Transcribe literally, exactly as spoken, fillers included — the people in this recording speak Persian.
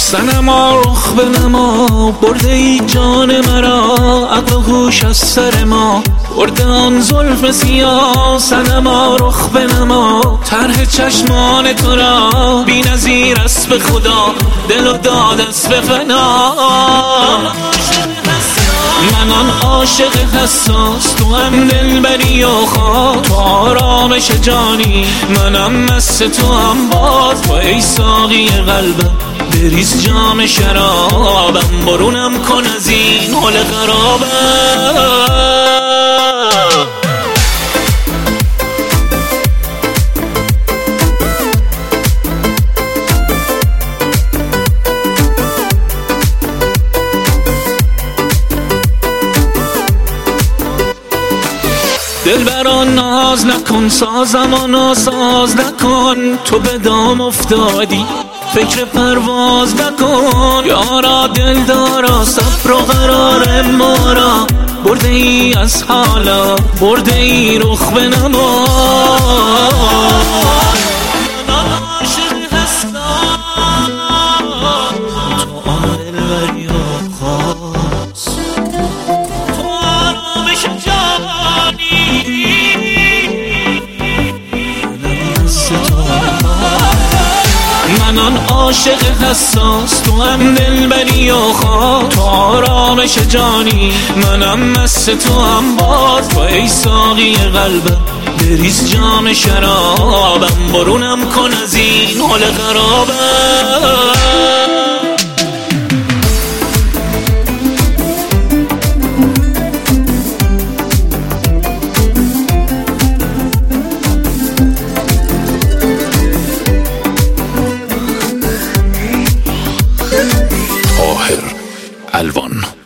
صنما رخ بنما، برده ای جان مرا، عقل و هوش از سر ما برده آن زلف سیاه. صنما رخ بنما، طرح چشمان تو را بی نظیر است به خدا، دل و داد است به فنا. من آن عاشق حساس، تو هم دلبری و خواه، تو آرامش جانی، منم مست تو هم باز. تو ای ساقی قلبم بریز جام شرابم، برونم کن از این حال خرابم. دلبران ناز نکن، سازم و ناساز نکن، تو به دام افتادی فکر پرواز نکن. یارا دلدارا صبر و قرار ما را، برده ای از حالا برده ای رخ بنما. من آن عاشق حساس، تو هم دلبری و خواه، تو آرامش جانی، منم مست تو هم باز. تو ای ساقی قلبم بریز جام شرابم، برونم کن از این حال خرابم. الوان